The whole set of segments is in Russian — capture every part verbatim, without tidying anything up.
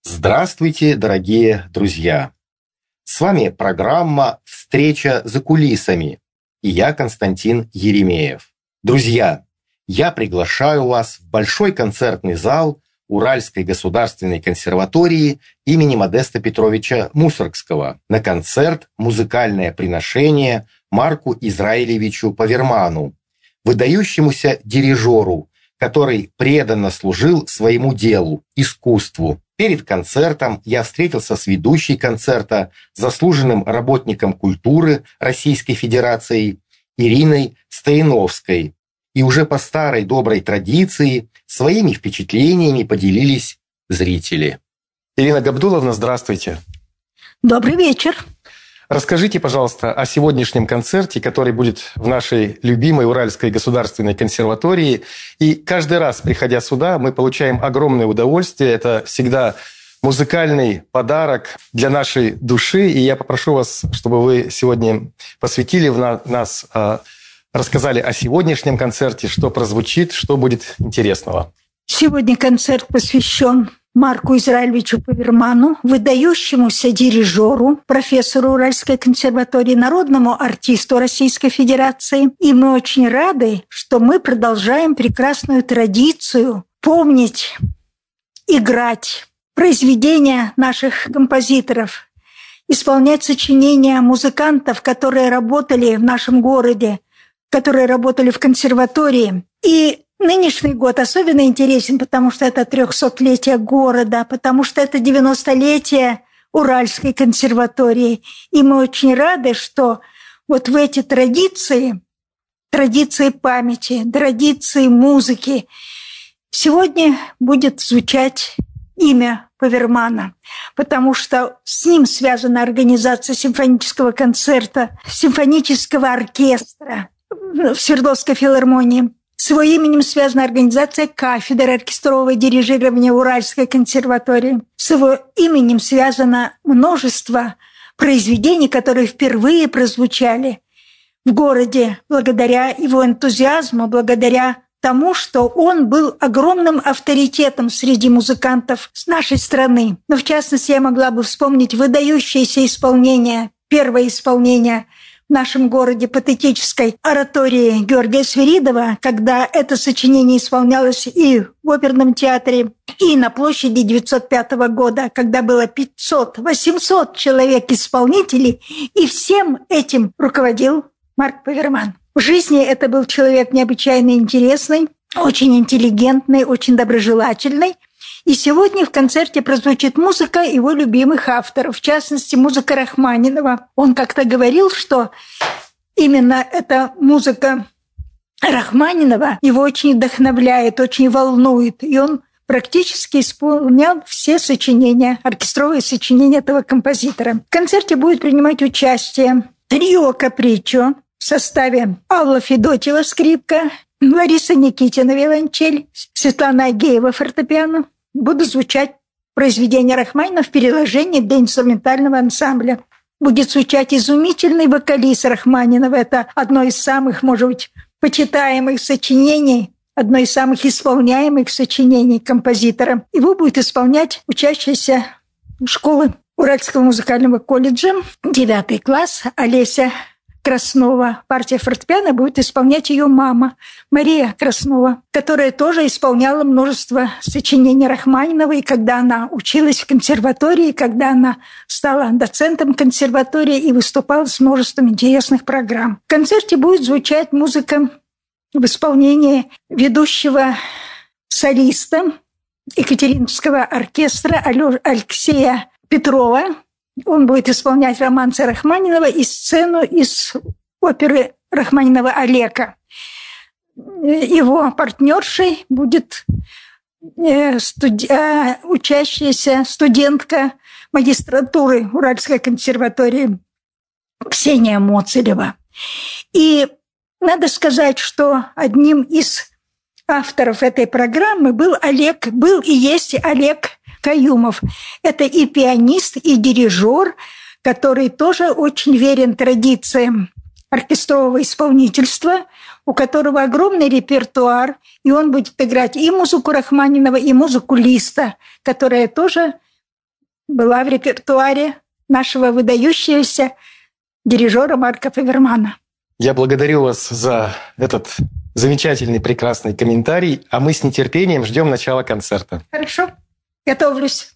Здравствуйте, дорогие друзья! С вами программа «Встреча за кулисами» и я, Константин Еремеев. Друзья, я приглашаю вас в большой концертный зал Уральской государственной консерватории имени Модеста Петровича Мусоргского на концерт «Музыкальное приношение» Марку Израилевичу Паверману, выдающемуся дирижеру, который преданно служил своему делу, искусству. Перед концертом я встретился с ведущей концерта, заслуженным работником культуры Российской Федерации Ириной Стояновской. И уже по старой доброй традиции своими впечатлениями поделились зрители. Ирина Габдуловна, здравствуйте. Добрый вечер. Расскажите, пожалуйста, о сегодняшнем концерте, который будет в нашей любимой Уральской государственной консерватории. И каждый раз, приходя сюда, мы получаем огромное удовольствие. Это всегда музыкальный подарок для нашей души. И я попрошу вас, чтобы вы сегодня посвятили нас, рассказали о сегодняшнем концерте, что прозвучит, что будет интересного. Сегодня концерт посвящен Марку Израилевичу Паверману, выдающемуся дирижеру, профессору Уральской консерватории, народному артисту Российской Федерации. И мы очень рады, что мы продолжаем прекрасную традицию помнить, играть произведения наших композиторов, исполнять сочинения музыкантов, которые работали в нашем городе, которые работали в консерватории. И нынешний год особенно интересен, потому что это трехсотлетие города, потому что это девяностолетие Уральской консерватории. И мы очень рады, что вот в эти традиции, традиции памяти, традиции музыки, сегодня будет звучать имя Павермана, потому что с ним связана организация симфонического концерта, симфонического оркестра в Свердловской филармонии. С его именем связана организация кафедры оркестрового дирижирования Уральской консерватории. С его именем связано множество произведений, которые впервые прозвучали в городе благодаря его энтузиазму, благодаря тому, что он был огромным авторитетом среди музыкантов с нашей страны. Но в частности, я могла бы вспомнить выдающееся исполнение, первое исполнение в нашем городе патетической оратории Георгия Свиридова, когда это сочинение исполнялось и в оперном театре, и на площади девятьсот пятого года, когда было пятьсот-восемьсот человек-исполнителей, и всем этим руководил Марк Паверман. В жизни это был человек необычайно интересный, очень интеллигентный, очень доброжелательный. И сегодня в концерте прозвучит музыка его любимых авторов, в частности, музыка Рахманинова. Он как-то говорил, что именно эта музыка Рахманинова его очень вдохновляет, очень волнует. И он практически исполнял все сочинения, оркестровые сочинения этого композитора. В концерте будет принимать участие трио «Капричо» в составе Алла Федотьева скрипка, Лариса Никитина виолончель, Светлана Агеева фортепиано. Будут звучать произведения Рахманинова в переложении для инструментального ансамбля. Будет звучать изумительный вокалист Рахманинова. Это одно из самых, может быть, почитаемых сочинений, одно из самых исполняемых сочинений композитора. Его будет исполнять учащаяся школы Уральского музыкального колледжа, девятый класс, Олеся Краснова. Партия фортепиано будет исполнять ее мама Мария Краснова, которая тоже исполняла множество сочинений Рахманинова. И когда она училась в консерватории, когда она стала доцентом консерватории и выступала с множеством интересных программ. В концерте будет звучать музыка в исполнении ведущего солиста Екатерининского оркестра Алексея Петрова. Он будет исполнять романсы Рахманинова и сцену из оперы Рахманинова «Алека». Его партнершей будет студ... учащаяся студентка магистратуры Уральской консерватории Ксения Моцелева. И надо сказать, что одним из авторов этой программы был Олег, был и есть Олег Каюмов. Это и пианист, и дирижер, который тоже очень верен традициям оркестрового исполнительства, у которого огромный репертуар, и он будет играть и музыку Рахманинова, и музыку Листа, которая тоже была в репертуаре нашего выдающегося дирижера Марка Павермана. Я благодарю вас за этот замечательный, прекрасный комментарий, а мы с нетерпением ждем начала концерта. Хорошо, готовлюсь.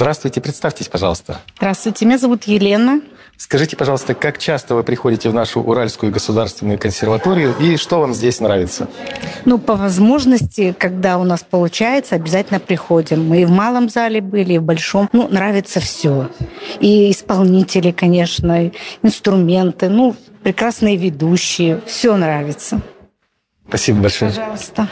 Здравствуйте, представьтесь, пожалуйста. Здравствуйте, меня зовут Елена. Скажите, пожалуйста, как часто вы приходите в нашу Уральскую государственную консерваторию и что вам здесь нравится? Ну, по возможности, когда у нас получается, обязательно приходим. Мы и в малом зале были, и в большом. Ну, нравится все. И исполнители, конечно, и инструменты, ну, прекрасные ведущие. Все нравится. Спасибо большое. Пожалуйста.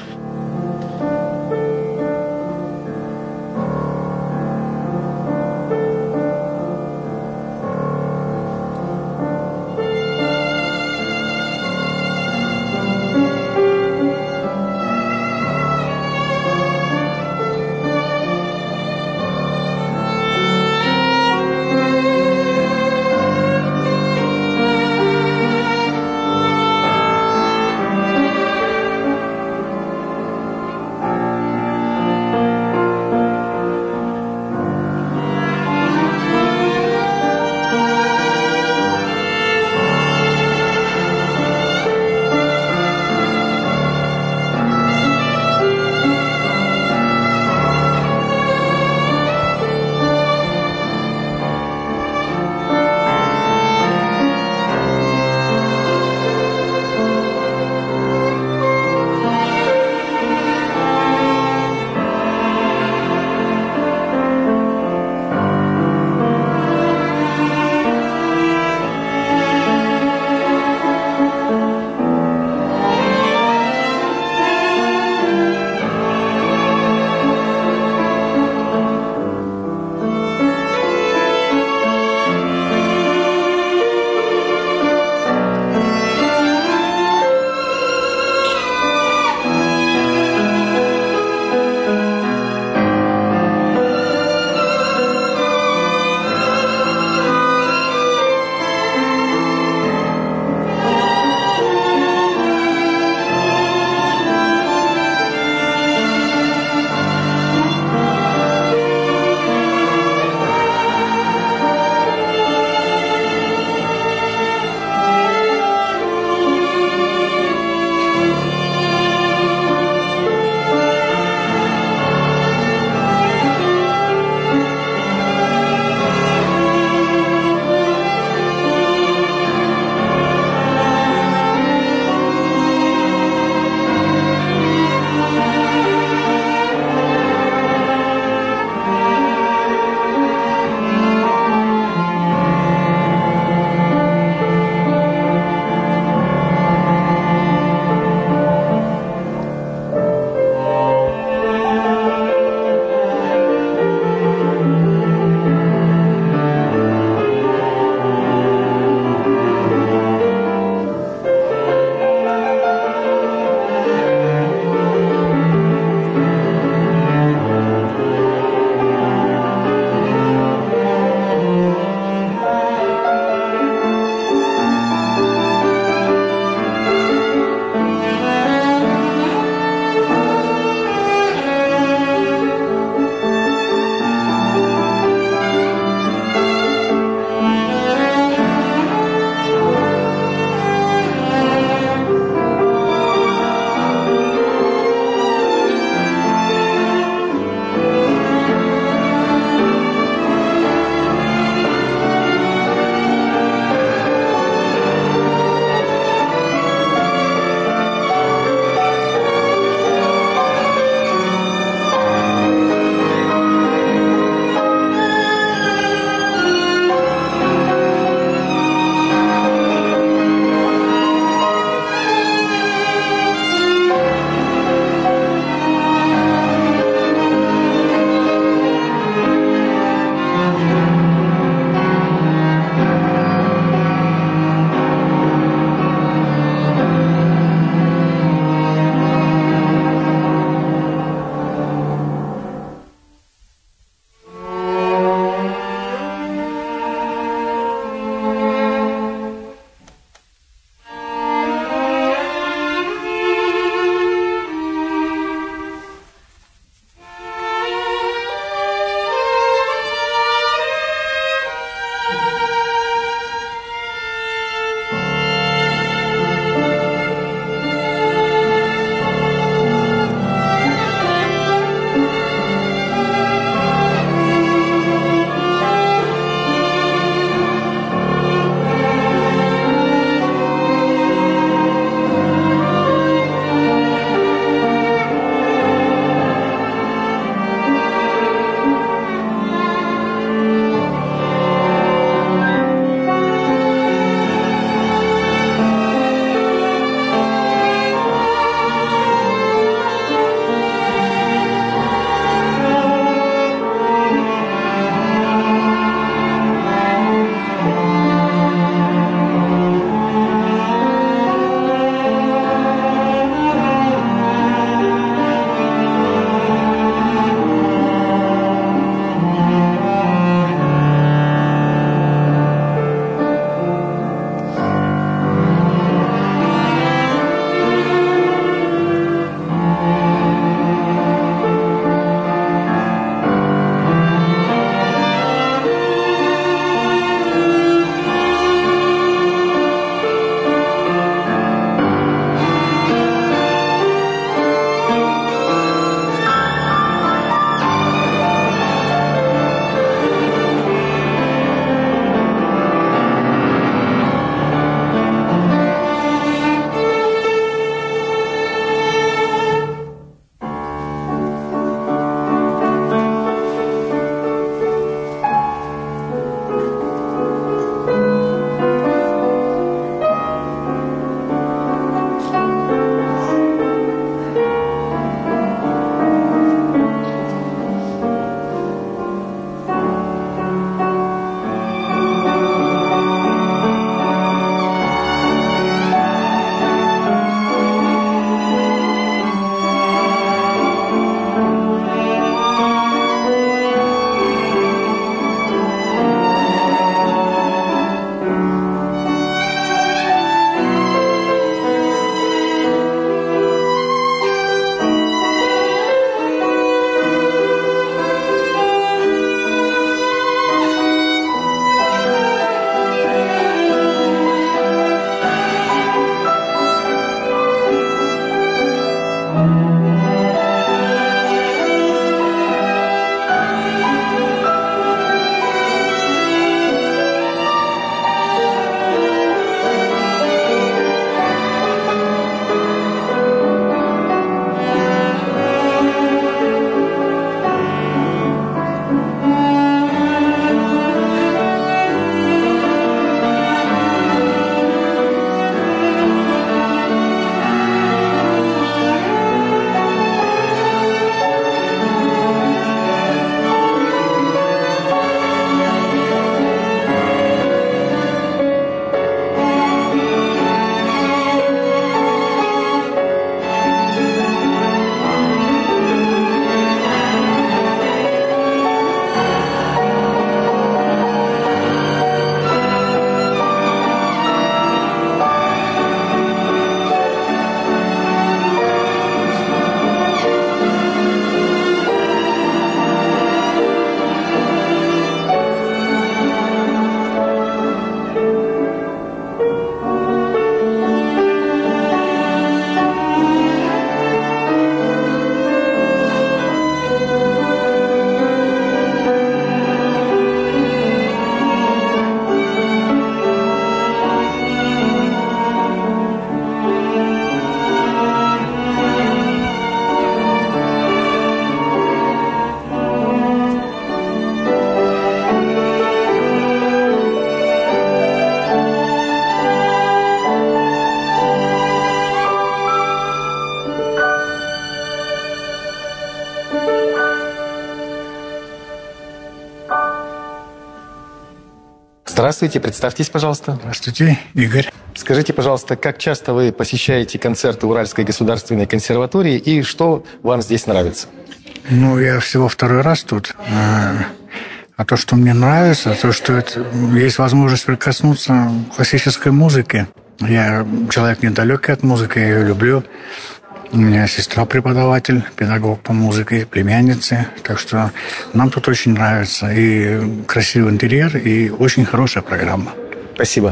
Здравствуйте, представьтесь, пожалуйста. Здравствуйте, Игорь. Скажите, пожалуйста, как часто вы посещаете концерты Уральской государственной консерватории и что вам здесь нравится? Ну, я всего второй раз тут. А то, что мне нравится, то, что это, есть возможность прикоснуться к классической музыке. Я человек недалекий от музыки, я ее люблю. У меня сестра преподаватель, педагог по музыке, племянница. Так что нам тут очень нравится. И красивый интерьер, и очень хорошая программа. Спасибо.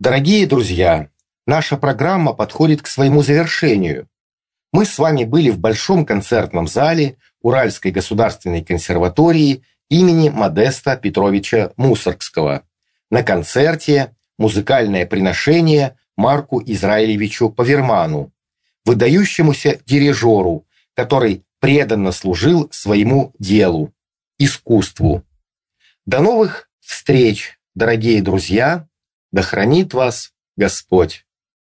Дорогие друзья, наша программа подходит к своему завершению. Мы с вами были в Большом концертном зале Уральской государственной консерватории имени Модеста Петровича Мусоргского на концерте «Музыкальное приношение» Марку Израилевичу Паверману, выдающемуся дирижеру, который преданно служил своему делу, искусству. До новых встреч, дорогие друзья! Да хранит вас Господь!